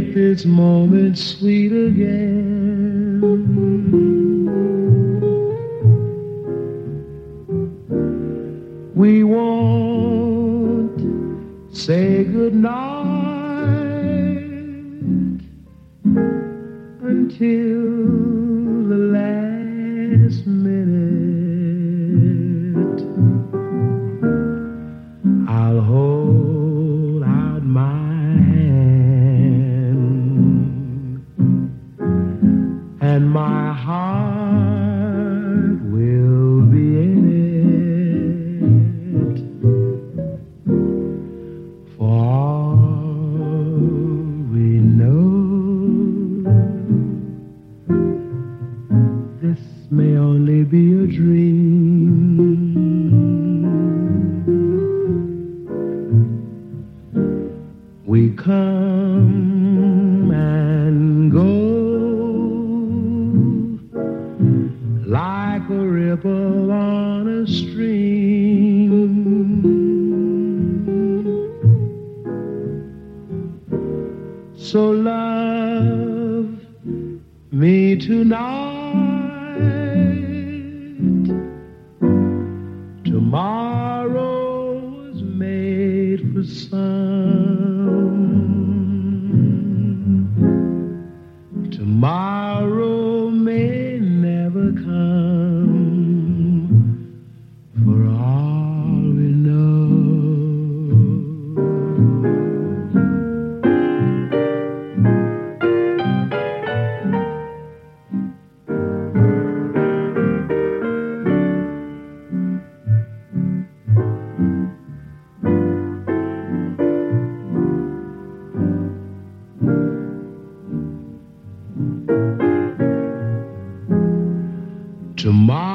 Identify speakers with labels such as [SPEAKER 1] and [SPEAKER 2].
[SPEAKER 1] make this moment sweet again. We won't say goodnight until the last minute. I'll hold out my hand and my heart will be in it. For all we know, this may only be a dream. We come and go like a ripple on a stream. So love me tonight. Tomorrow was made for some. Tomorrow may never come, for all we know. Tomorrow